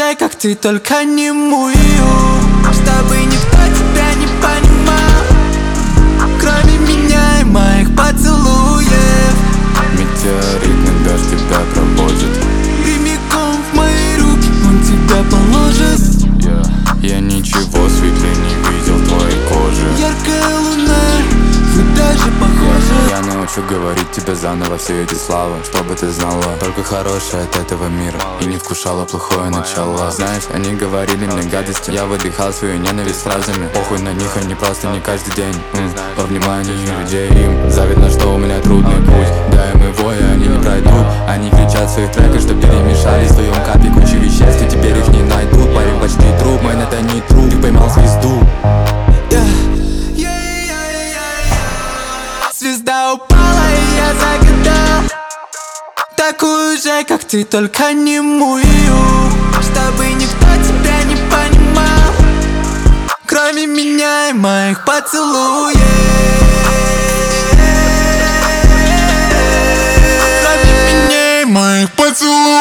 же, как ты, только не мою, чтобы никто тебя не понимал, кроме меня и моих поцелуев. Метеоритный дождь тебя проводит Прямиком в мои руки он тебя положит. Я ничего светлее не видел твоей кожи. Яркая луна, вы даже похожи. Я научу говорить тебе заново все эти слова, чтобы ты знала только хорошее от этого мира и не вкушала плохое начало. Знаешь, они говорили мне гадости, я выдыхал свою ненависть фразами. Похуй на них, они просто не каждый день во внимании людей. Им завидно, что у меня трудный путь, да, им его, и они не пройдут. Они кричат в своих треках, что перемешались в твоем капе куча веществ, и теперь их не найдут. Парень почти труп, мэн, это не труп, ты поймал звезду. Звезда упала, и я загадал такую же, как ты, только не мою, чтобы никто тебя не понимал, кроме меня и моих поцелуев. Кроме меня и моих поцелуев.